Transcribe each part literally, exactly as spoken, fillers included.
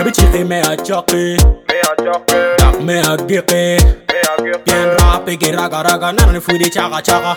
Bichiri me a choque, Me a choque, dak me a geke. me a geke. Bien rap et raga raga, nan fou de chaka chaka.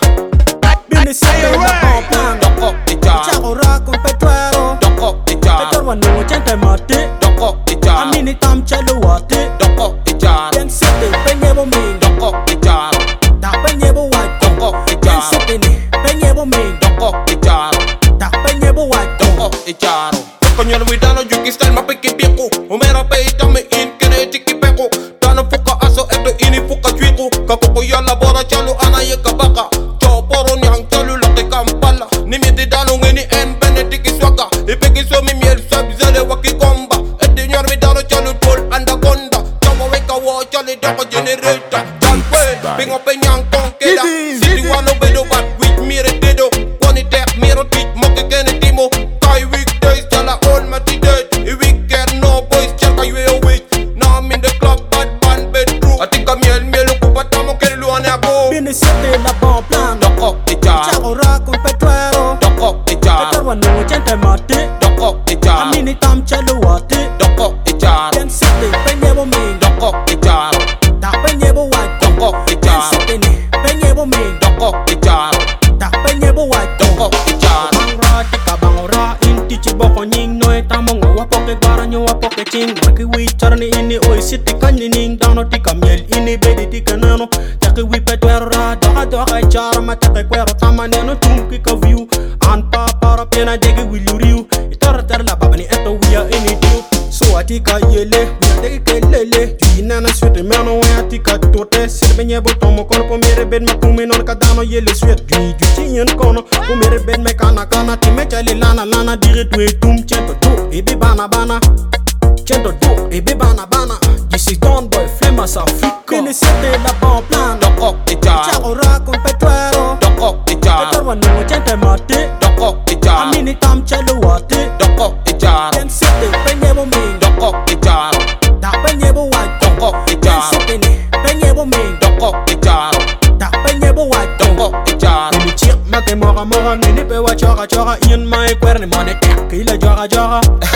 Bini say la bon plan, Doko e jar, chako rap con petuero. doko e jar, Petuero wa no chente mate, doko e jar, amini tam chalo wate. doko e jar, Bien sete penye bo ming, doko e jar, dak penye bo white. doko e Bien jar, sete ni penye bo ming, doko e jar, dak penye bo white. doko e jar. Konyol we dano juki style ma peki bieko. Umera pe itame in kene tiki peko. Dano fuka aso eto ini fuka juiko. Kakoko ya labora chalo ana ye kabaka. Choporo ni hang chalo lake kampala. Nimi di dano ngeni en bene tiki swaga. Ipeki so mi miel sab zele waki komba. Edi nyor mi dano chalo tol anaconda. Chama weka wo chale dako generator. Jalwe, bingo pe nyang konkeda. City wano bedo bat with mire dedo. Kwani tek miro tit moke kene timo. Kai weekdays chala all my dead. If we get no boys check I will wait. Now I'm in the club bad band bedroom. I think I'm yell miel kupa tamo kere luane ako. Bini sete la bon plan, Doko e jar, chako rap con petuero. doko e jar, Petuero wa no chente mate, doko e jar, amini tam chalo wate. doko e jar, Bien sete penye bo ming, doko e jar, dak penye bo white. doko e Bien jar, sete ni penye bo ming, doko e jar, dak penye bo white. doko e jar. Bangra tika bangra inti chiboko nying noe tamongo wapoke gwara nyo wapoke ching maki wi charni ini oi siti kanyi ning dano tika miel ini bedi tika nano taki wi petwera doka doka chara ma taki kwero tama neno tumki ka view an pa para pena degi wilu riu itara tar la babani eto wia ini tiu so atika yele wia degi kelele juina na swete meno we atika tote sirbe nye botomo kono po mere bed ma kumi non kadano yele swet ju ju chinyen kono po mere bed me kana kana ti me chali lana lana dire tu e tum chento tu e be bana bana chento tu e be bana bana this is Don Boy Flema sa fika bini sete la bon plan Doko e jar, chako rap con petuero doko e jar, petuero wa no chente mate doko e jar, amini tam chalo wate doko e jar, bien sete penye bo ming doko e jar, dak penye bo white doko e bien jar, sete ni penye bo ming doko e jar, dak penye bo white doko e jar. Ini chik make mora mora ngini pe wa chora chora in my kwerne mane tek ila jora jora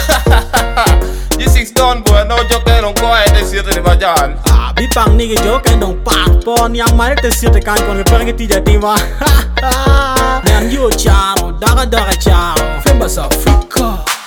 This is Don Boy, no joke on quiet this year in Bajan. ah bi pang ni ge jo ken dong pak pon yang mare te site kan kon ge pergi tija tima nan yo charo daga daga charo Flema sa Afrika